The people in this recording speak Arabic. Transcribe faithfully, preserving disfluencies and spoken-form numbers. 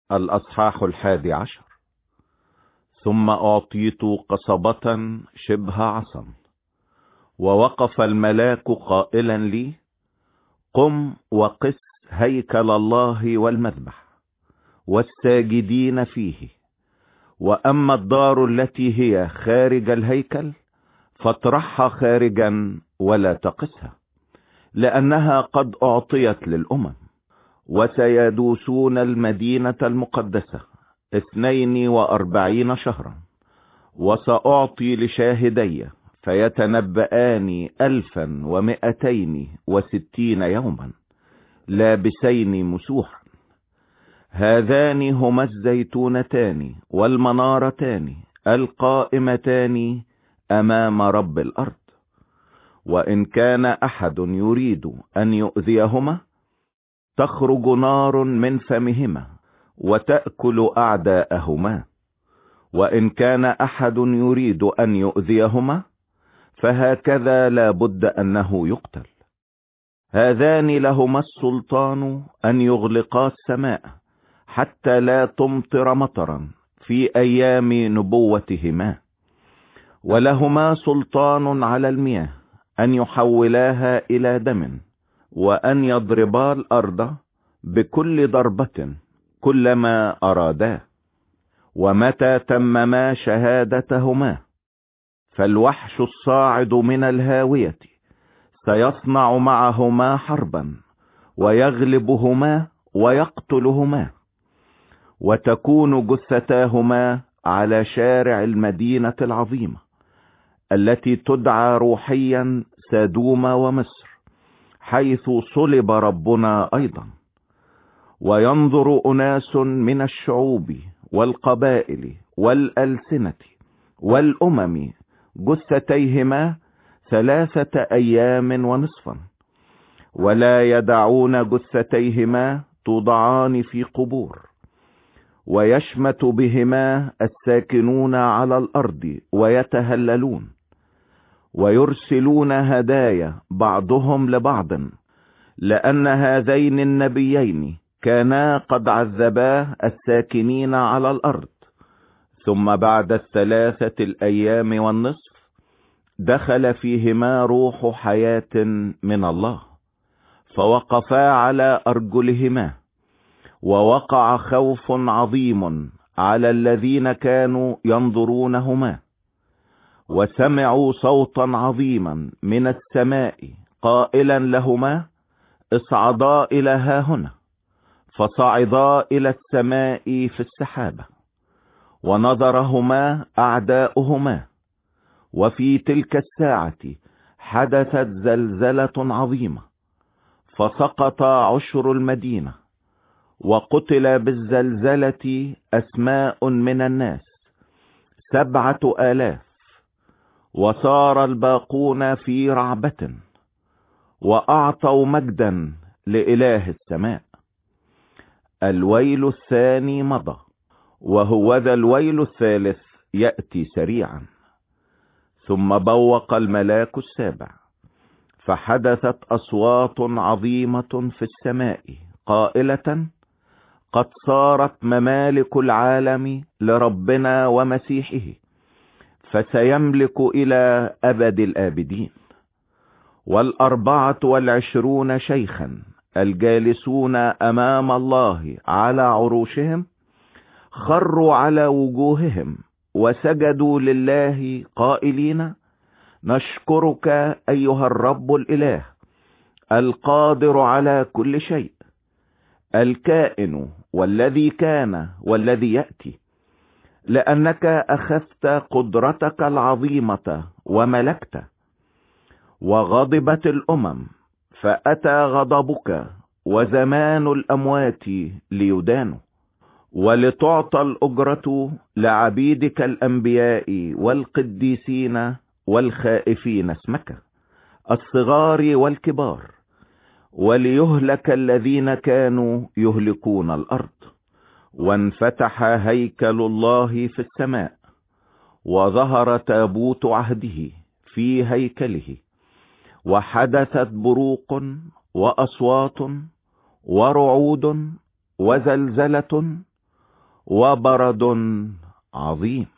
الأصحاح الحادي عشر. ثم أعطيت قصبة شبه عصا، ووقف الملاك قائلا لي: قم وقس هيكل الله والمذبح والساجدين فيه، وأما الدار التي هي خارج الهيكل فاطرحها خارجا ولا تقسها، لأنها قد أعطيت للأمم. وسيدوسون المدينة المقدسة اثنين واربعين شهرا، وسأعطي لشاهدي فيتنبآن ألفا ومئتين وستين يوما لابسين مسوحا. هذان هما الزيتونتان والمنارتان القائمتان أمام رب الأرض. وإن كان أحد يريد أن يؤذيهما تخرج نار من فمهما وتأكل أعداءهما، وإن كان أحد يريد أن يؤذيهما فهكذا لا بد أنه يقتل. هذان لهما السلطان أن يغلقا السماء حتى لا تمطر مطرا في أيام نبوتهما، ولهما سلطان على المياه أن يحولاها إلى دم، وأن يضربا الأرض بكل ضربة كلما أرادا. ومتى تمما شهادتهما فالوحش الصاعد من الهاوية سيصنع معهما حربا ويغلبهما ويقتلهما، وتكون جثتاهما على شارع المدينة العظيمة التي تدعى روحيا سادوم ومصر، حيث صلب ربنا أيضا. وينظر أناس من الشعوب والقبائل والألسنة والأمم جثتيهما ثلاثة أيام ونصفا، ولا يدعون جثتيهما توضعان في قبور. ويشمت بهما الساكنون على الأرض ويتهللون، ويرسلون هدايا بعضهم لبعض، لأن هذين النبيين كانا قد عذبا الساكنين على الأرض. ثم بعد الثلاثة الأيام والنصف دخل فيهما روح حياة من الله، فوقفا على أرجلهما، ووقع خوف عظيم على الذين كانوا ينظرونهما. وسمعوا صوتا عظيما من السماء قائلا لهما: اصعدا إلى هاهنا. فصعدا إلى السماء في السحابة، ونظرهما أعداؤهما. وفي تلك الساعة حدثت زلزلة عظيمة، فسقط عشر المدينة، وقتل بالزلزلة أسماء من الناس سبعة آلاف. وصار الباقون في رعبة، وأعطوا مجدا لإله السماء. الويل الثاني مضى، وهو ذا الويل الثالث يأتي سريعا. ثم بوق الملاك السابع، فحدثت أصوات عظيمة في السماء قائلة: قد صارت ممالك العالم لربنا ومسيحه، فسيملك إلى أبد الآبدين. والأربعة والعشرون شيخا الجالسون أمام الله على عروشهم خروا على وجوههم وسجدوا لله قائلين: نشكرك أيها الرب الإله القادر على كل شيء، الكائن والذي كان والذي يأتي، لأنك أخذت قدرتك العظيمة وملكت. وغضبت الأمم فأتى غضبك، وزمان الأموات ليدانوا، ولتعطى الأجرة لعبيدك الأنبياء والقديسين والخائفين اسمك الصغار والكبار، وليهلك الذين كانوا يهلكون الأرض. وانفتح هيكل الله في السماء، وظهر تابوت عهده في هيكله، وحدثت بروق وأصوات ورعود وزلزلة وبرد عظيم.